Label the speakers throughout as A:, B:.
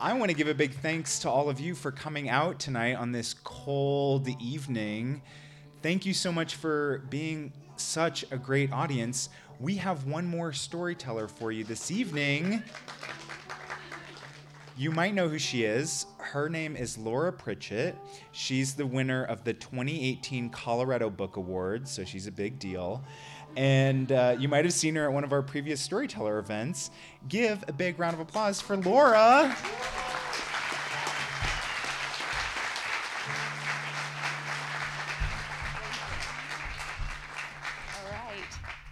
A: I want to give a big thanks to all of you for coming out tonight on this cold evening. Thank you so much for being such a great audience. We have one more storyteller for you this evening. You might know who she is. Her name is Laura Pritchett. She's the winner of the 2018 Colorado Book Awards, so she's a big deal. And you might have seen her at one of our previous storyteller events. Give a big round of applause for Laura.
B: All right.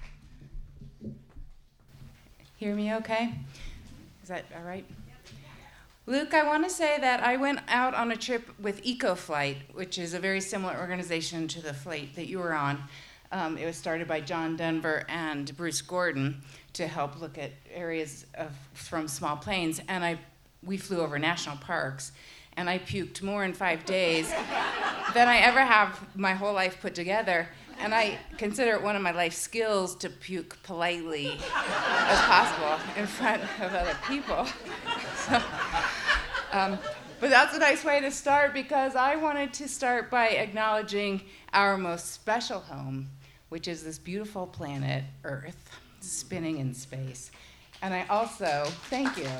B: Hear me okay? Is that all right? Luke, I want to say that I went out on a trip with EcoFlight, which is a very similar organization to the flight that you were on. It was started by John Denver and Bruce Gordon to help look at areas from small planes. And we flew over national parks, and I puked more in 5 days than I ever have my whole life put together. And I consider it one of my life skills to puke politely as possible in front of other people. So, but that's a nice way to start, because I wanted to start by acknowledging our most special home, which is this beautiful planet, Earth, spinning in space. And I also, thank you.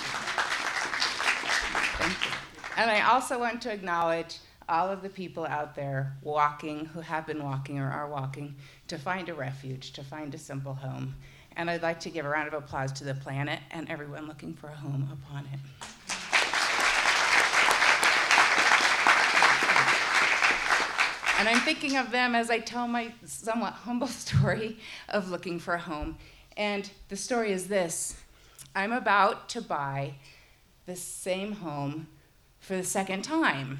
B: And I also want to acknowledge all of the people out there walking, who have been walking or are walking, to find a refuge, to find a simple home. And I'd like to give a round of applause to the planet and everyone looking for a home upon it. And I'm thinking of them as I tell my somewhat humble story of looking for a home. And the story is this: I'm about to buy the same home for the second time.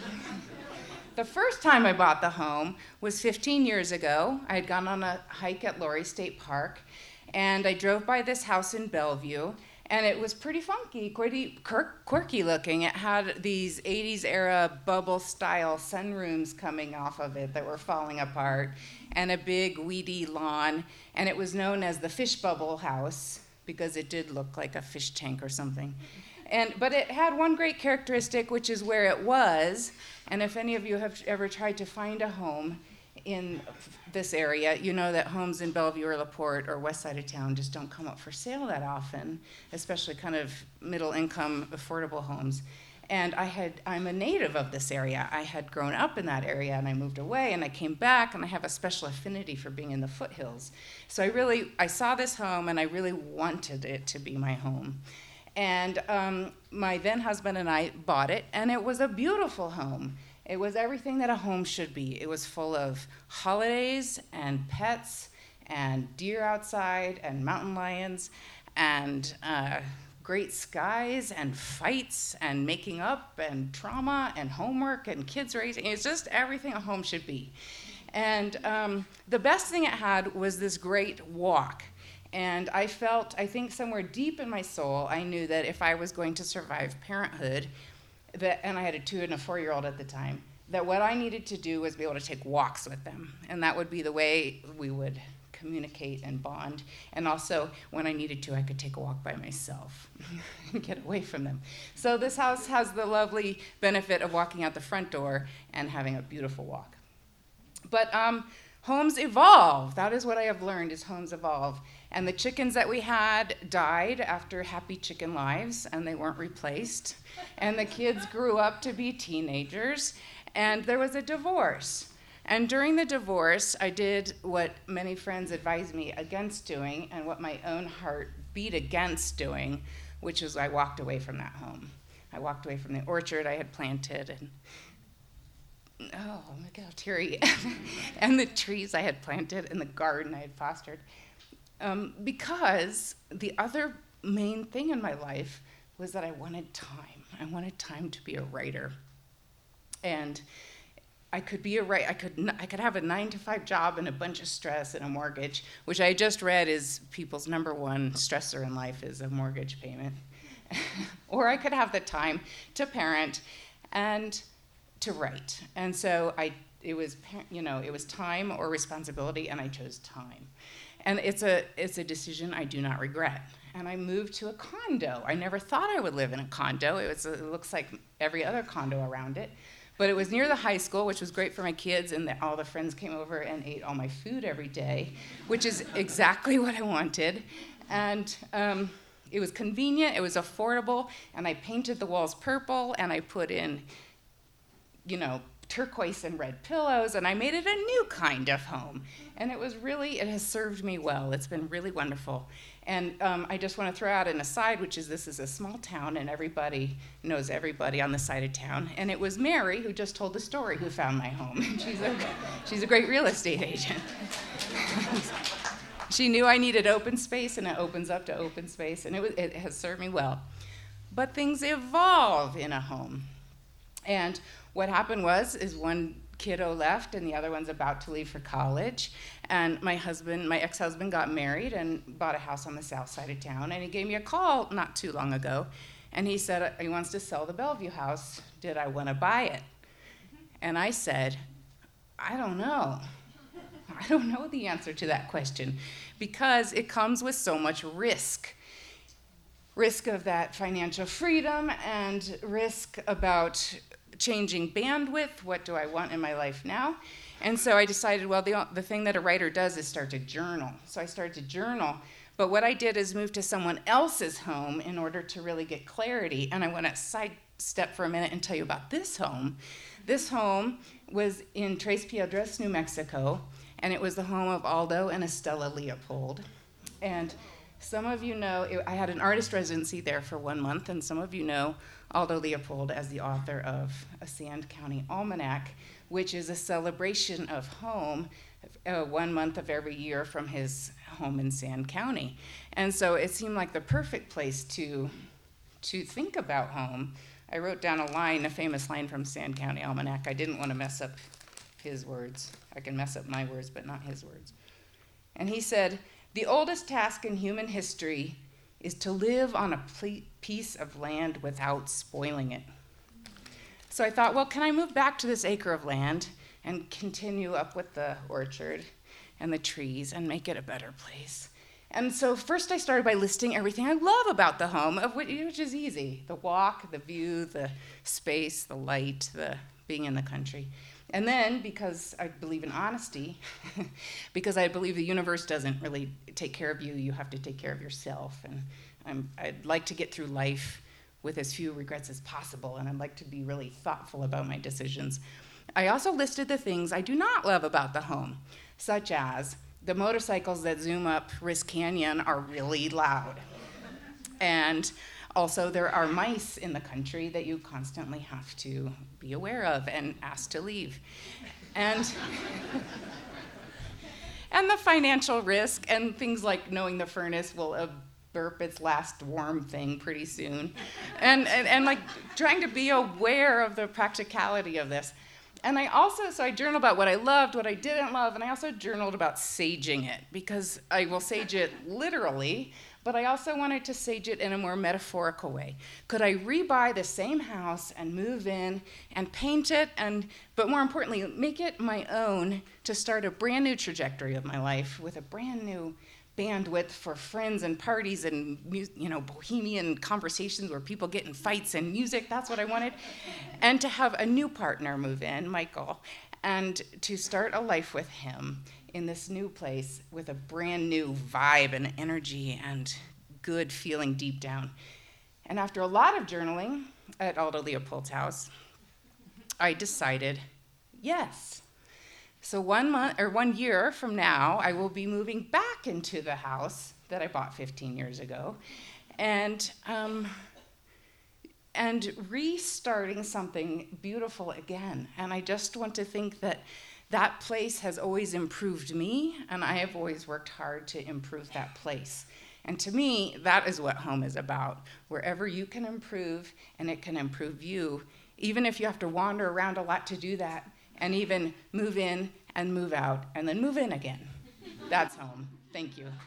B: The first time I bought the home was 15 years ago. I had gone on a hike at Laurie State Park, and I drove by this house in Bellevue, and it was pretty funky, pretty quirky looking. It had these 80s era bubble style sunrooms coming off of it that were falling apart, and a big weedy lawn, and it was known as the fish bubble house because it did look like a fish tank or something. But it had one great characteristic, which is where it was. And if any of you have ever tried to find a home in this area, you know that homes in Bellevue or LaPorte or west side of town just don't come up for sale that often, especially kind of middle-income, affordable homes. And I'm a native of this area. I had grown up in that area, and I moved away, and I came back, and I have a special affinity for being in the foothills. So I saw this home, and I really wanted it to be my home. And my then husband and I bought it, and it was a beautiful home. It was everything that a home should be. It was full of holidays and pets and deer outside and mountain lions and great skies and fights and making up and trauma and homework and kids raising. It's just everything a home should be. And the best thing it had was this great walk. And I think somewhere deep in my soul, I knew that if I was going to survive parenthood, and I had a 2 and a 4-year-old at the time, that what I needed to do was be able to take walks with them. And that would be the way we would communicate and bond. And also, when I needed to, I could take a walk by myself and get away from them. So this house has the lovely benefit of walking out the front door and having a beautiful walk. But homes evolve. That is what I have learned, is homes evolve. And the chickens that we had died after happy chicken lives, and they weren't replaced. And the kids grew up to be teenagers, and there was a divorce. And during the divorce, I did what many friends advised me against doing, and what my own heart beat against doing, which is I walked away from that home. I walked away from the orchard I had planted, and oh, my God, teary, and the trees I had planted, and the garden I had fostered. Because the other main thing in my life was that I wanted time. I wanted time to be a writer. And I could be a writer. I could have a 9-to-5 job and a bunch of stress and a mortgage, which I just read is people's number one stressor in life is a mortgage payment. Or I could have the time to parent and to write. And so it was time or responsibility, and I chose time. And it's a decision I do not regret. and I moved to a condo. I never thought I would live in a condo. It looks like every other condo around it. But it was near the high school, which was great for my kids, and all the friends came over and ate all my food every day, which is exactly what I wanted. And it was convenient, it was affordable, and I painted the walls purple, and I put in, turquoise and red pillows, and I made it a new kind of home. And it has served me well. It's been really wonderful. And I just want to throw out an aside, which is this is a small town, and everybody knows everybody on the side of town. And it was Mary, who just told the story, who found my home. She's a great real estate agent. She knew I needed open space, and it opens up to open space, and it has served me well. But things evolve in a home. And what happened is one kiddo left and the other one's about to leave for college. And my ex-husband got married and bought a house on the south side of town. And he gave me a call not too long ago. And he said he wants to sell the Bellevue house. Did I want to buy it? And I said, I don't know. I don't know the answer to that question because it comes with so much risk. Risk of that financial freedom and risk about changing bandwidth. What do I want in my life now? And so I decided, well, the thing that a writer does is start to journal. So I started to journal. But what I did is move to someone else's home in order to really get clarity. And I want to sidestep for a minute and tell you about this home. This home was in Tres Piedras, New Mexico, and it was the home of Aldo and Estella Leopold. And some of you know, I had an artist residency there for 1 month, and some of you know Aldo Leopold as the author of a Sand County Almanac, which is a celebration of home 1 month of every year from his home in Sand County. And so it seemed like the perfect place to think about home. I wrote down a famous line from Sand County Almanac. I didn't want to mess up his words. I can mess up my words, but not his words. And he said, "The oldest task in human history is to live on a piece of land without spoiling it." So I thought, well, can I move back to this acre of land and continue up with the orchard and the trees and make it a better place? And so first I started by listing everything I love about the home, which is easy. The walk, the view, the space, the light, the being in the country. And then, because I believe in honesty, because I believe the universe doesn't really take care of you, you have to take care of yourself. And I'd like to get through life with as few regrets as possible, and I'd like to be really thoughtful about my decisions. I also listed the things I do not love about the home, such as the motorcycles that zoom up Risk Canyon are really loud. And also, there are mice in the country that you constantly have to be aware of and ask to leave. And the financial risk and things like knowing the furnace will burp its last warm thing pretty soon. And like trying to be aware of the practicality of this. And I journaled about what I loved, what I didn't love, and I also journaled about saging it, because I will sage it literally, but I also wanted to sage it in a more metaphorical way. Could I rebuy the same house and move in and paint it, but more importantly, make it my own to start a brand new trajectory of my life with a brand new bandwidth for friends and parties and bohemian conversations where people get in fights and music? That's what I wanted. And to have a new partner move in, Michael, and to start a life with him in this new place with a brand new vibe and energy and good feeling deep down. And after a lot of journaling at Aldo Leopold's house, I decided yes. So 1 year from now, I will be moving back into the house that I bought 15 years ago and restarting something beautiful again. And I just want to think that place has always improved me, and I have always worked hard to improve that place. And to me, that is what home is about. Wherever you can improve, and it can improve you, even if you have to wander around a lot to do that, and even move in and move out, and then move in again. That's home. Thank you.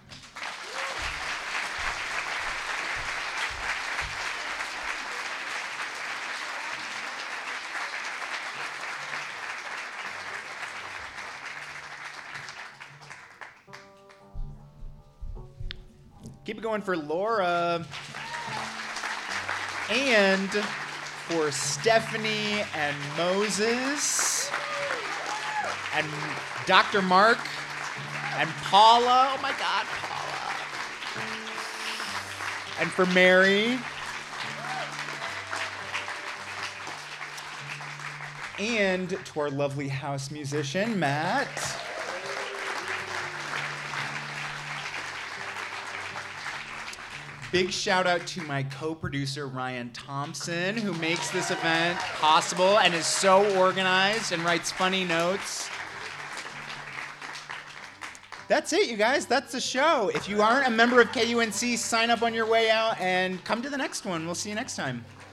A: Keep it going for Laura. And for Stephanie and Moses and Dr. Mark and Paula. Oh my God, Paula. And for Mary. And to our lovely house musician, Matt. Big shout out to my co-producer, Ryan Thompson, who makes this event possible and is so organized and writes funny notes. That's it, you guys. That's the show. If you aren't a member of KUNC, sign up on your way out and come to the next one. We'll see you next time.